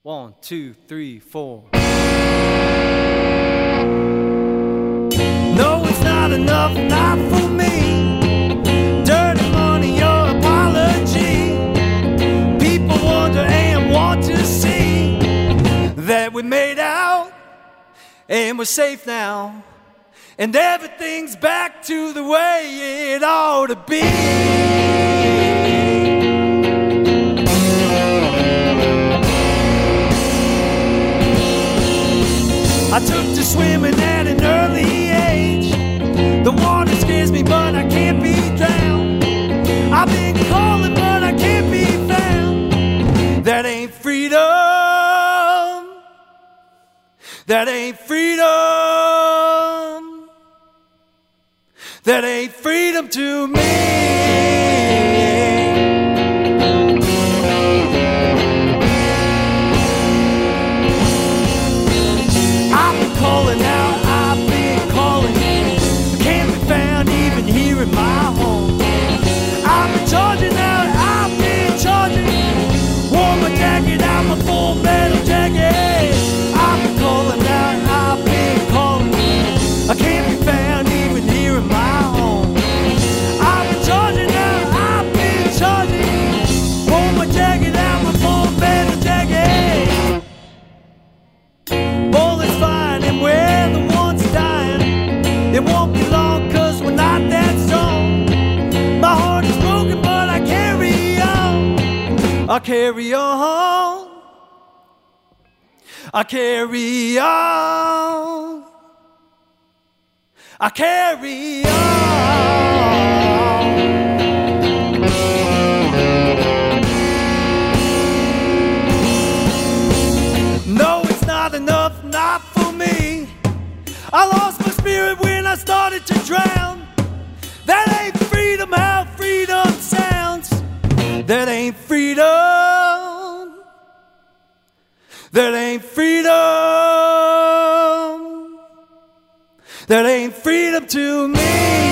1, 2, 3, 4. No, it's not enough, not for me. Dirty money, your apology. People wonder and want to see that we made out and we're safe now, and everything's back to the way it ought to be. I took to swimming at an early age. The water scares me, but I can't be drowned. I've been calling, but I can't be found. That ain't freedom. That ain't freedom. That ain't freedom to me. Calling out, I've been calling. Can't be found even here in my home. I've been charging out, I've been charging. Wore my jacket out, my full metal jacket. I've been calling out, I've been calling. I can't be found even here in my home. I've been charging out, I've been charging. Wore my jacket out, my full metal jacket. Bullets flying and we're the ones dying. It won't be long cause we're not that strong. My heart is broken but I carry on. I carry on. I carry on. I carry on. No, it's not enough, not for me. I lost my spirit when I started to drown. That ain't freedom, how freedom sounds. That ain't freedom. That ain't freedom. That ain't freedom to me.